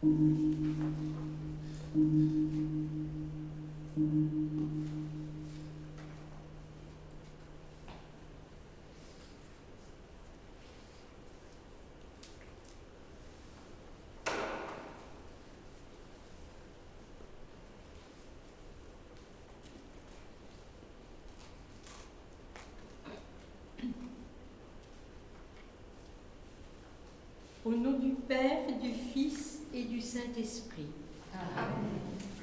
Au nom du Père, du Fils et du Saint-Esprit. Amen.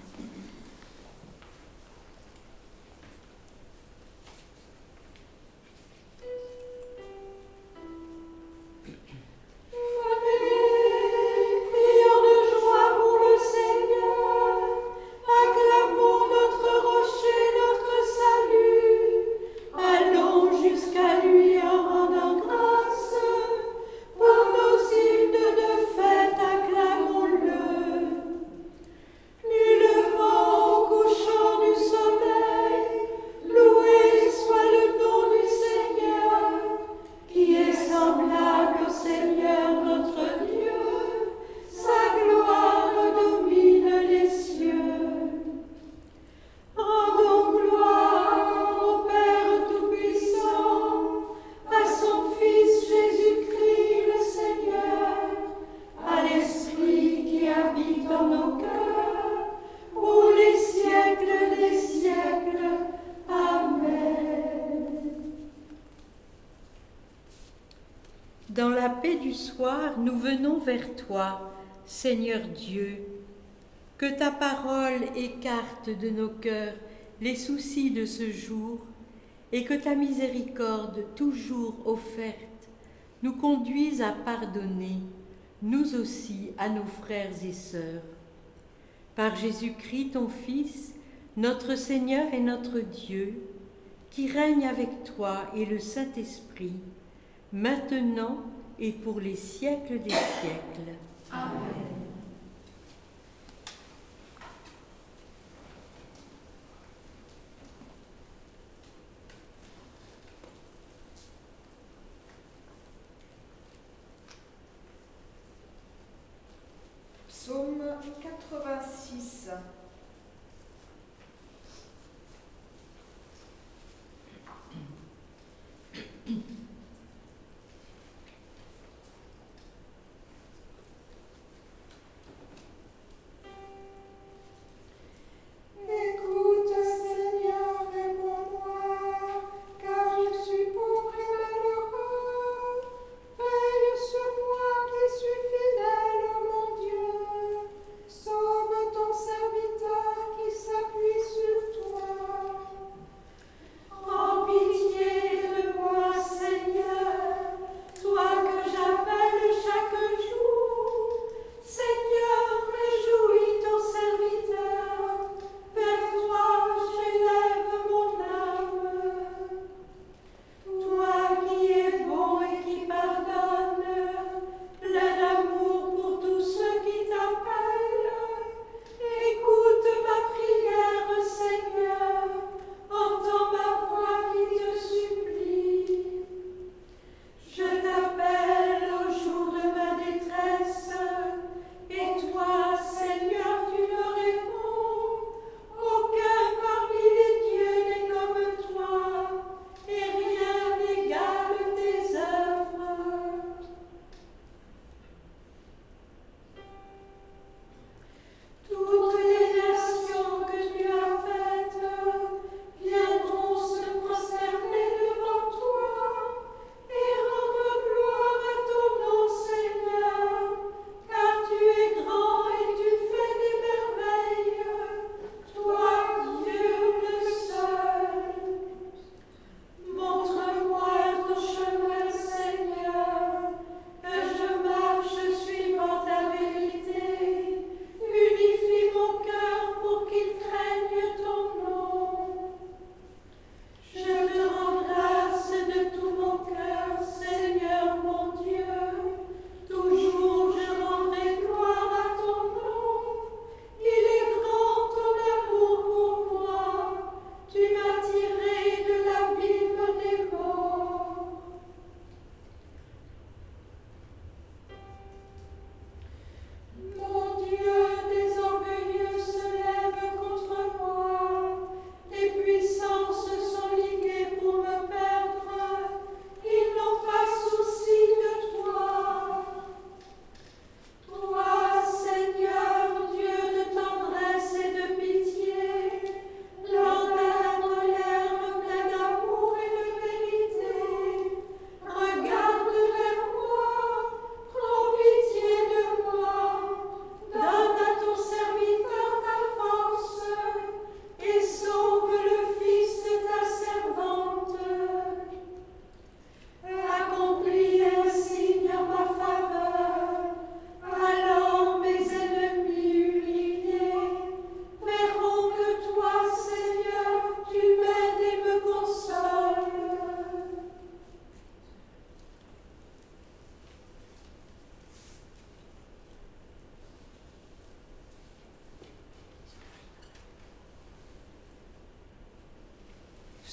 Dans la paix du soir, nous venons vers toi, Seigneur Dieu. Que ta parole écarte de nos cœurs les soucis de ce jour et que ta miséricorde toujours offerte nous conduise à pardonner, nous aussi, à nos frères et sœurs. Par Jésus-Christ, ton Fils, notre Seigneur et notre Dieu, qui règne avec toi et le Saint-Esprit, maintenant et pour les siècles des siècles. Amen. Psaume 86.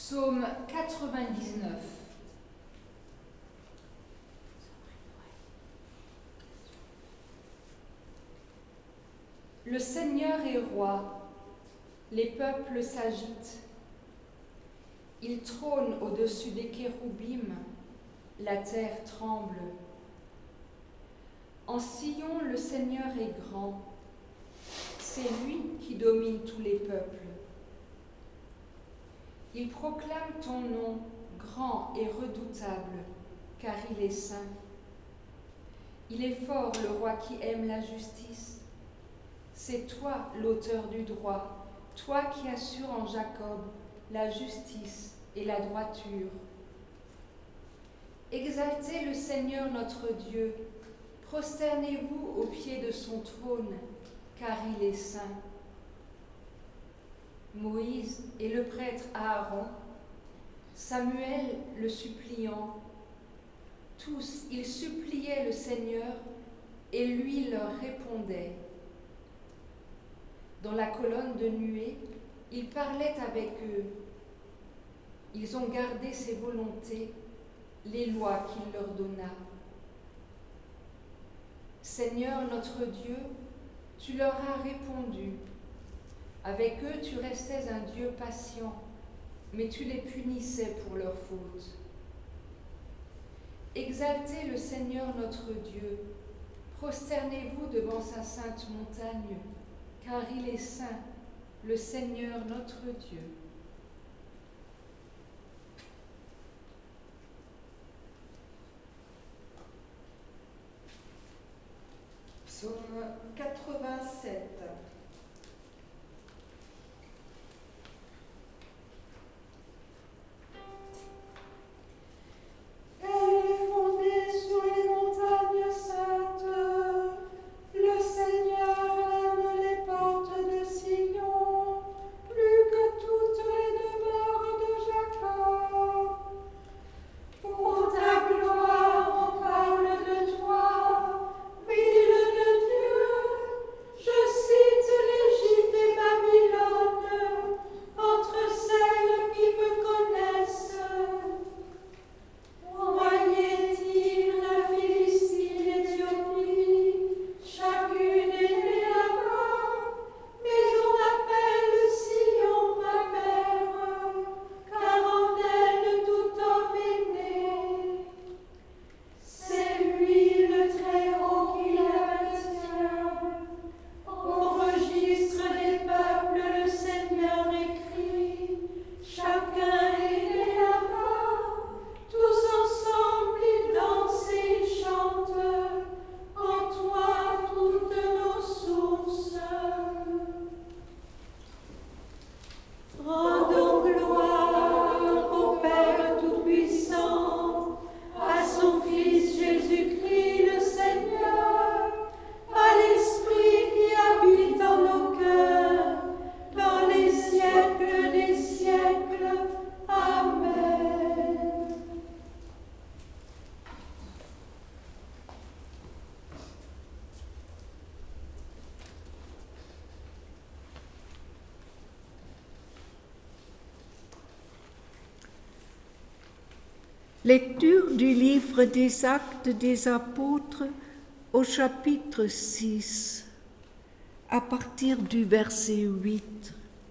Psaume 99. Le Seigneur est roi, les peuples s'agitent. Il trône au-dessus des kéroubim, la terre tremble. En Sion, le Seigneur est grand, c'est lui qui domine tous les peuples. Il proclame ton nom grand et redoutable, car il est saint. Il est fort, le roi qui aime la justice. C'est toi l'auteur du droit, toi qui assures en Jacob la justice et la droiture. Exaltez le Seigneur notre Dieu, prosternez-vous au pied de son trône, car il est saint. Moïse et le prêtre Aaron, Samuel le suppliant, tous ils suppliaient le Seigneur et lui leur répondait. Dans la colonne de nuée, il parlait avec eux. Ils ont gardé ses volontés, les lois qu'il leur donna. Seigneur notre Dieu, tu leur as répondu. Avec eux, tu restais un Dieu patient, mais tu les punissais pour leurs fautes. Exaltez le Seigneur notre Dieu, prosternez-vous devant sa sainte montagne, car il est saint, le Seigneur notre Dieu. Psaume 87. Lecture du livre des Actes des Apôtres au chapitre 6, à partir du verset 8.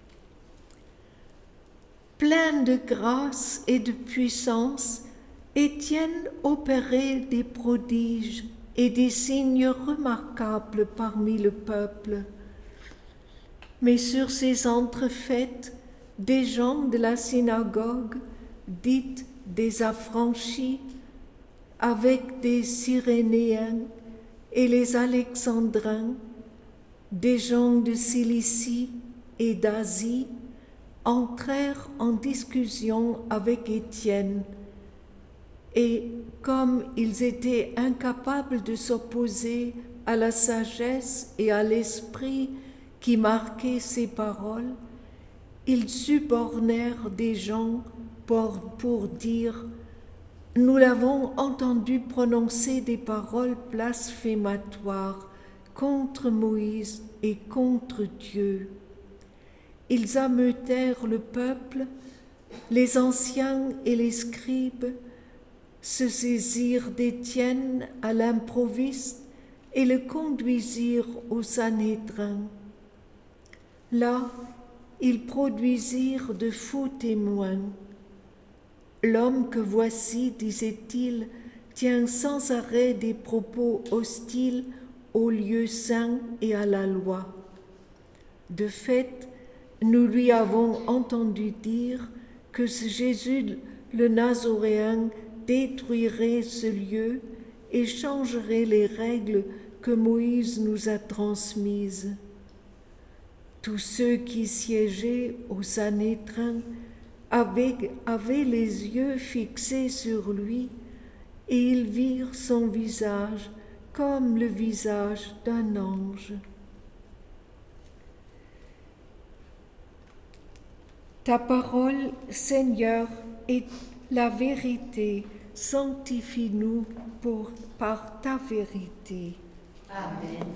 Plein de grâce et de puissance, Étienne opérait des prodiges et des signes remarquables parmi le peuple. Mais sur ces entrefaites, des gens de la synagogue, dites des affranchis, avec des Cyrénéens et les Alexandrins, des gens de Cilicie et d'Asie, entrèrent en discussion avec Étienne, et comme ils étaient incapables de s'opposer à la sagesse et à l'esprit qui marquaient ces paroles, ils subornèrent des gens pour dire « Nous l'avons entendu prononcer des paroles blasphématoires contre Moïse et contre Dieu. » Ils ameutèrent le peuple, Les anciens et les scribes se saisirent d'Étienne à l'improviste et le conduisirent au Sanhédrin. Là, ils produisirent de faux témoins. L'homme que voici, disait-il, tient sans arrêt des propos hostiles au lieu saint et à la loi. De fait, nous lui avons entendu dire que ce Jésus le Nazoréen détruirait ce lieu et changerait les règles que Moïse nous a transmises. Tous ceux qui siégeaient au Sanhédrin avaient les yeux fixés sur lui et ils virent son visage comme le visage d'un ange. Ta parole, Seigneur, est la vérité. Sanctifie-nous par ta vérité. Amen.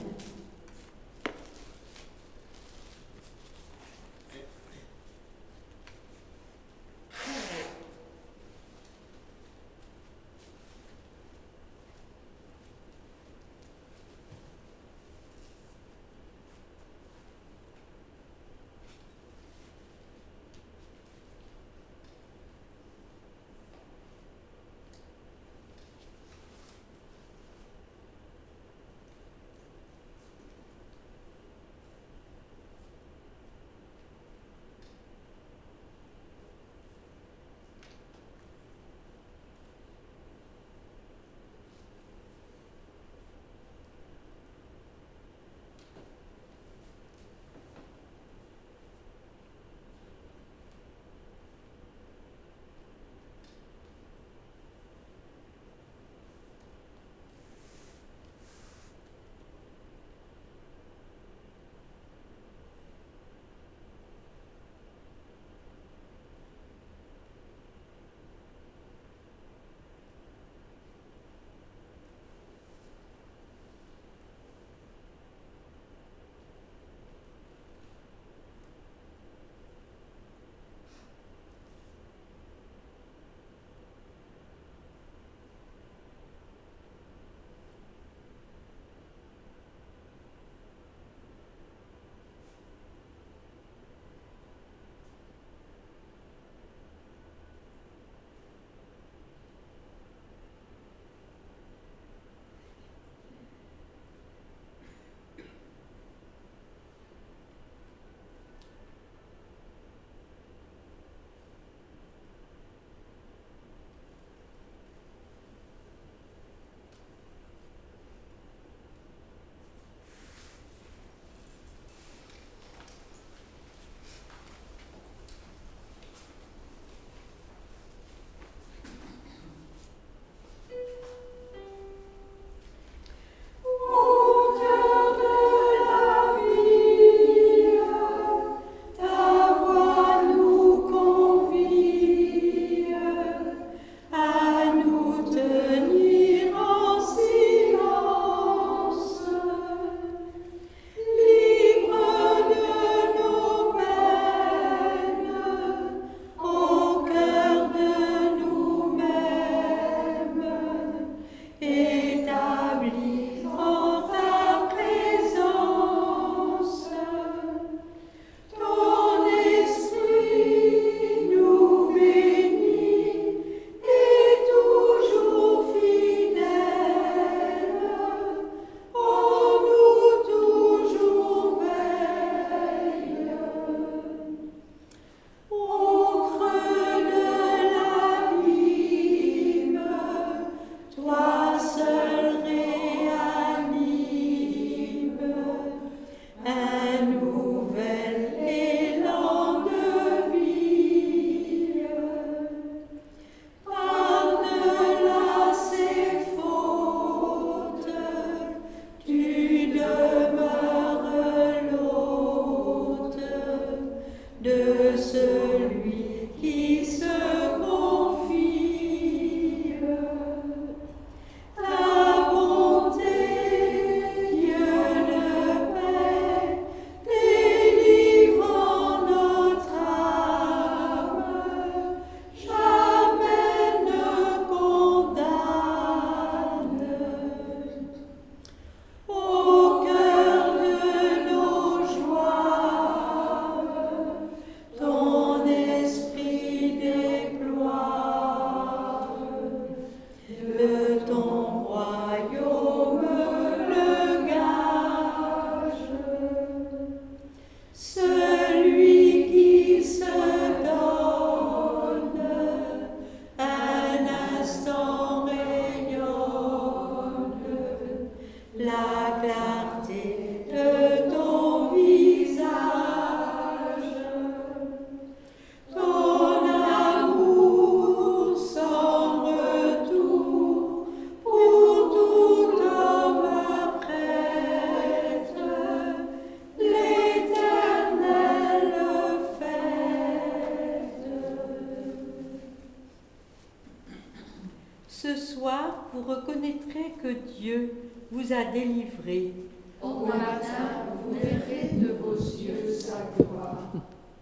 reconnaîtrez que Dieu vous a délivré. Au matin, vous verrez de vos yeux sa gloire.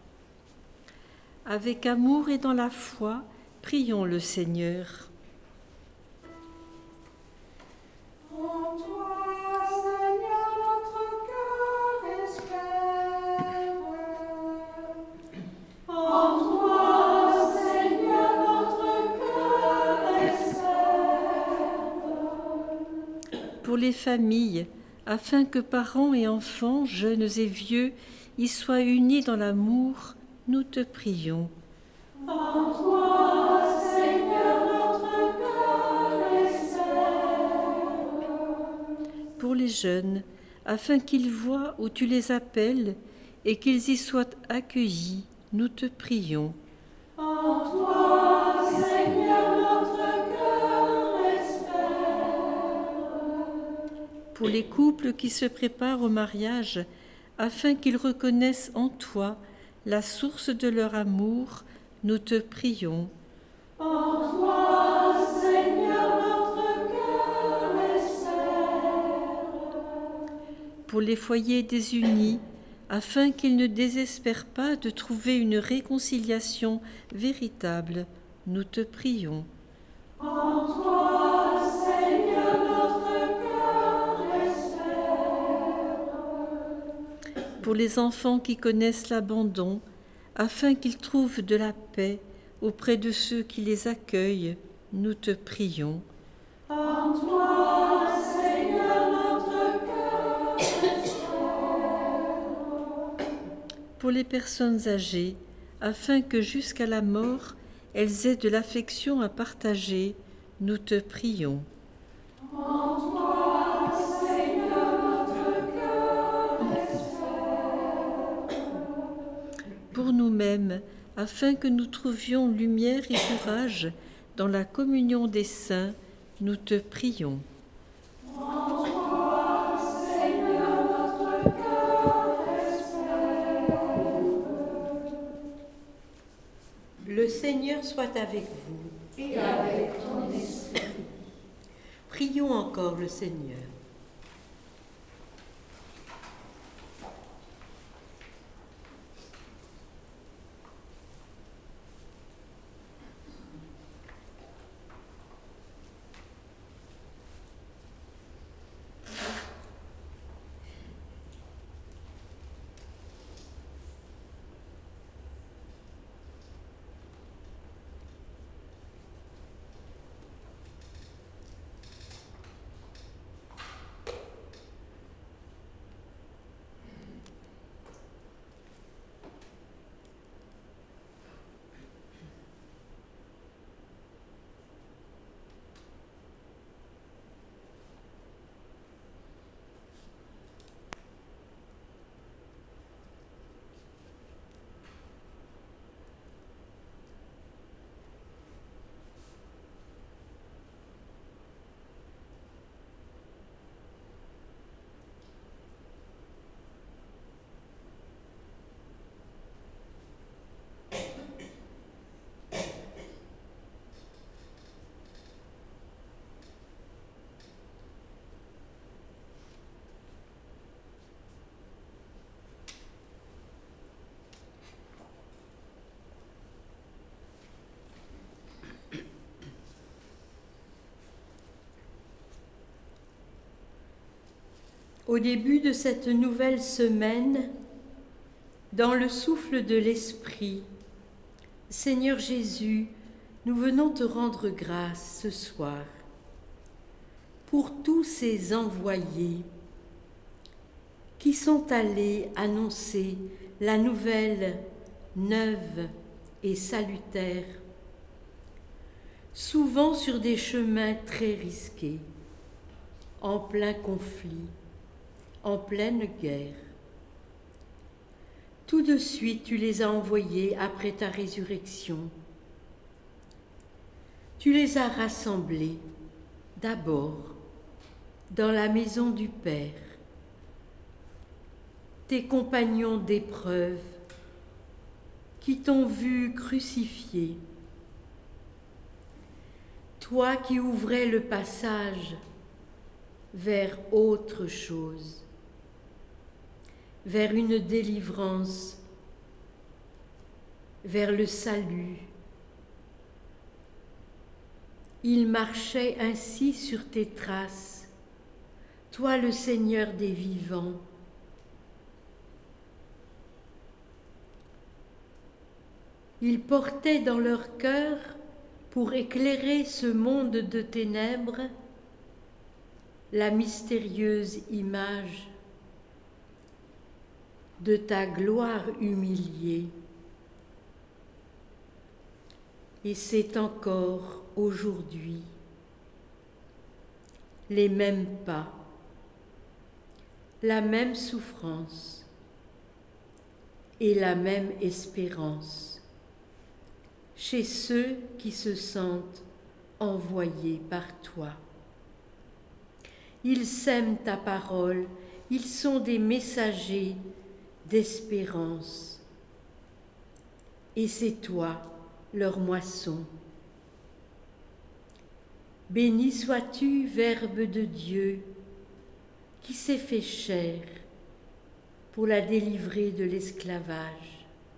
Avec amour et dans la foi, prions le Seigneur. En toi, Seigneur, notre cœur espère. En toi, Seigneur, notre cœur espère. Pour les familles, afin que parents et enfants, jeunes et vieux, y soient unis dans l'amour, nous te prions. En toi, Seigneur, notre cœur espère. Pour les jeunes, afin qu'ils voient où tu les appelles et qu'ils y soient accueillis, nous te prions. En toi, Seigneur, notre cœur espère. Pour les couples qui se préparent au mariage, afin qu'ils reconnaissent en toi la source de leur amour, nous te prions. En toi, Seigneur, notre cœur espère. Pour les foyers désunis, afin qu'ils ne désespèrent pas de trouver une réconciliation véritable, nous te prions. En toi, Seigneur, notre cœur espère. Pour les enfants qui connaissent l'abandon, afin qu'ils trouvent de la paix auprès de ceux qui les accueillent, nous te prions. En toi, Seigneur, notre cœur espère. Pour les personnes âgées, afin que jusqu'à la mort, elles aient de l'affection à partager, nous te prions. En toi, Seigneur, notre cœur espère. Pour nous-mêmes, afin que nous trouvions lumière et courage dans la communion des saints, nous te prions. En toi, Seigneur, notre cœur espère. Le Seigneur soit avec vous. Et avec ton esprit. Prions encore le Seigneur. Au début de cette nouvelle semaine, dans le souffle de l'Esprit, Seigneur Jésus, nous venons te rendre grâce ce soir pour tous ces envoyés qui sont allés annoncer la nouvelle neuve et salutaire, souvent sur des chemins très risqués, en plein conflit, en pleine guerre. Tout de suite, tu les as envoyés après ta résurrection. Tu les as rassemblés d'abord dans la maison du Père, tes compagnons d'épreuve qui t'ont vu crucifié. toi qui ouvrais le passage vers autre chose, vers une délivrance, vers le salut. Il marchait ainsi sur tes traces, toi le Seigneur des vivants. Ils portaient dans leur cœur, pour éclairer ce monde de ténèbres, la mystérieuse image de ta gloire humiliée. Et c'est encore aujourd'hui les mêmes pas, la même souffrance et la même espérance chez ceux qui se sentent envoyés par toi. Ils sèment ta parole, ils sont des messagers d'espérance. Et c'est toi, leur moisson. Béni sois-tu, Verbe de Dieu, qui s'est fait chair pour la délivrer de l'esclavage.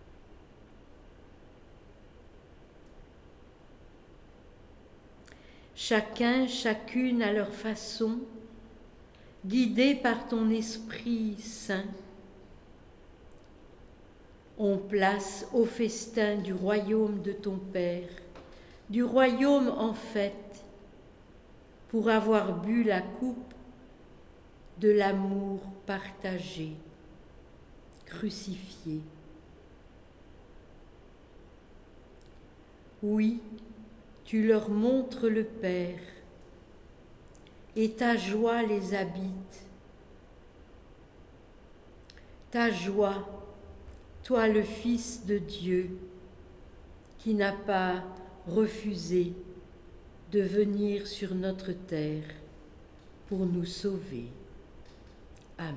Chacun, chacune à leur façon, guidés par ton Esprit Saint, on place au festin du royaume de ton Père, du royaume en fête, pour avoir bu la coupe de l'amour partagé, crucifié. Oui, tu leur montres le Père, et ta joie les habite. Ta joie, toi le Fils de Dieu, qui n'a pas refusé de venir sur notre terre pour nous sauver. Amen.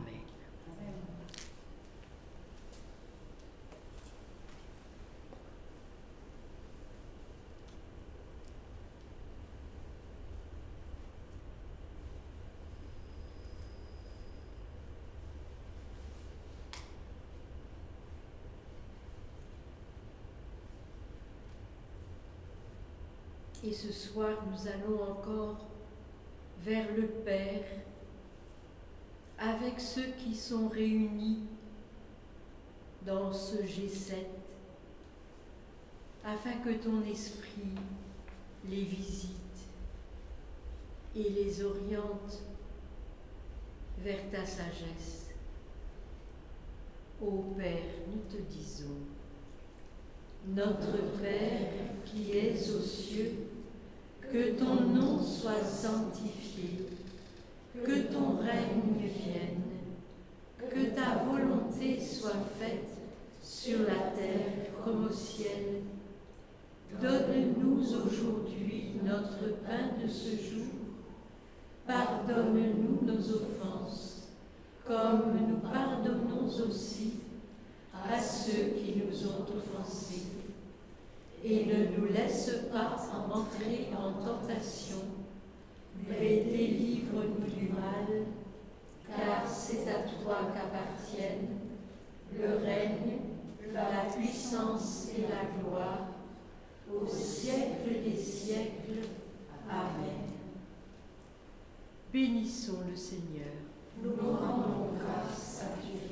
Et ce soir, nous allons encore vers le Père avec ceux qui sont réunis dans ce G7, afin que ton esprit les visite et les oriente vers ta sagesse. Ô Père, nous te disons, notre Père qui es aux cieux, que ton nom soit sanctifié, que ton règne vienne, que ta volonté soit faite sur la terre comme au ciel. Donne-nous aujourd'hui notre pain de ce jour. Pardonne-nous nos offenses, comme nous pardonnons aussi à ceux qui nous ont offensés. Et ne nous laisse pas entrer en tentation, mais délivre-nous du mal, car c'est à toi qu'appartiennent le règne, la puissance et la gloire, au siècle des siècles. Amen. Bénissons le Seigneur. Nous rendons grâce à Dieu.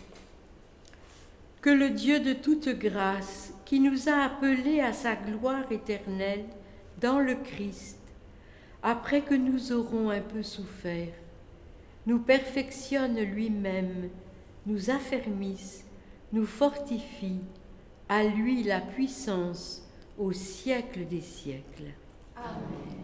Que le Dieu de toute grâce, qui nous a appelés à sa gloire éternelle dans le Christ, après que nous aurons un peu souffert, nous perfectionne lui-même, nous affermisse, nous fortifie, à lui la puissance au siècle des siècles. Amen.